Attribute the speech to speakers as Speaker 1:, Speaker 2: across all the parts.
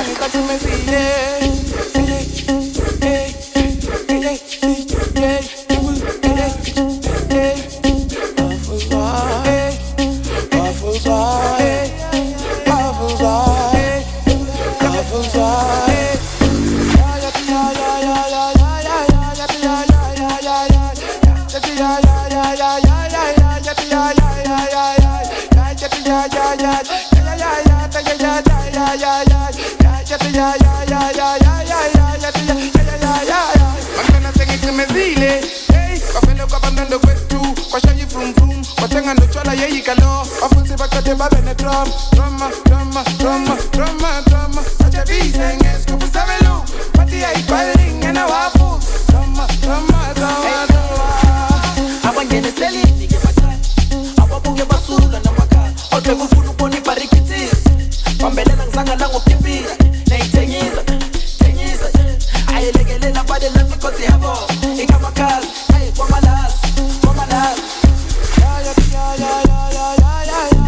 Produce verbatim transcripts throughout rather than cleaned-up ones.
Speaker 1: esa tú me sigues. Drama, drama, drama, drama, drama, drama. Such a beast and it's good for seven loop. But the eight calling and a waffle. Drama, drama, drama, drama. I want to sell it, nigga, my time. I want to get a soul and a waka. I'll take a food upon the barricade. Pambele lang sanga lang ukipi. Nay, ten years, ten years. I like a little body love because they have all. They got my cars, hey, for my last, for my last. Yeah, yeah, yeah, yeah, yeah, yeah, yeah, yeah.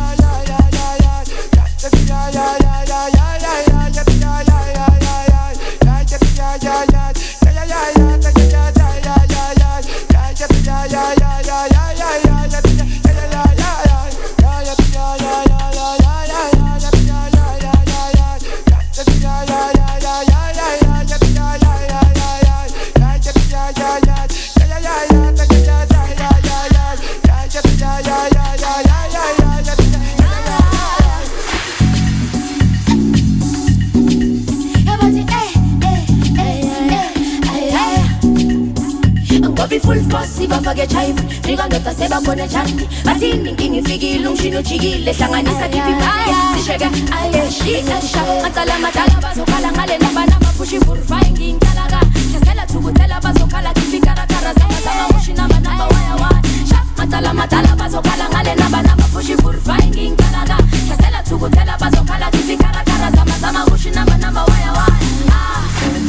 Speaker 2: Full fussy, but forget chive. Nigga not a seba kone chanti. Batini kingi figi lungshino chigile. Shanganisa kipi kaya. Sishega aye shika sha. Matala matala baso kala ngale namba namba pushi furfaingi intalaga. Chasela tukutela baso kala kipi kara kara sama sama mushi namba namba waya waya. Sha matala matala baso kala ngale namba namba pushi furfaingi intalaga. Chasela tukutela baso kala kipi kara kara sama sama mushi namba namba waya waya. Ah.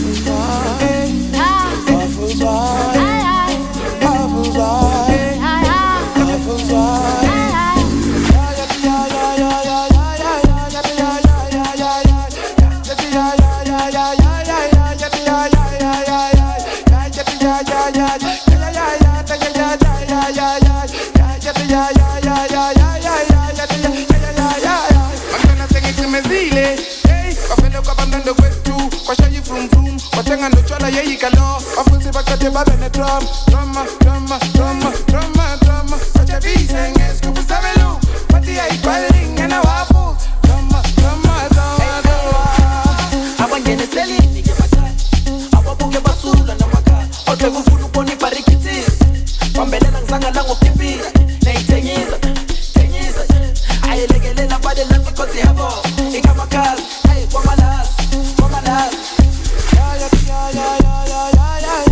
Speaker 2: Drama, drama, drama, drama, drama, drama. Such a beast and it's good for seven loop. But the eight calling and a waffle. Drama, drama, drama, drama. I want to sell it, nigga, my time. I want to get a soul and a waka. I'll take a food upon the barricade. Pambele lang sanga lang ukipi. Nay, ten years, ten years. I like a little body love because they have all. They got my cars, hey, for my last, for my last. Yeah, yeah, yeah, yeah, yeah, yeah, yeah, yeah.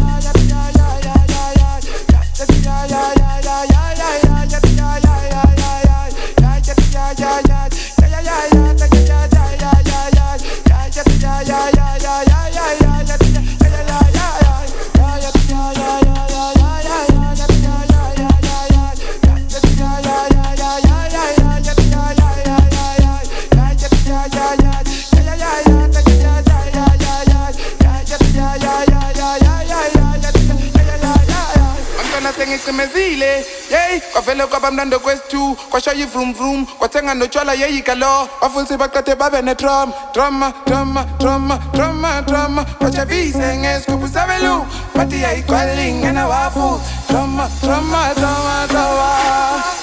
Speaker 2: Mezile, yay, kwa fele kwa bamdando kwestu, kwa shayi vroom vroom, kwa tenga no chola yeyi kalo, wafulsi bakate babe ne drum, drama, drama, drama, drama, drama, kwa chavi senges kupu savelu, pati ya equaling and a waffle, drama, drama, drama, drama.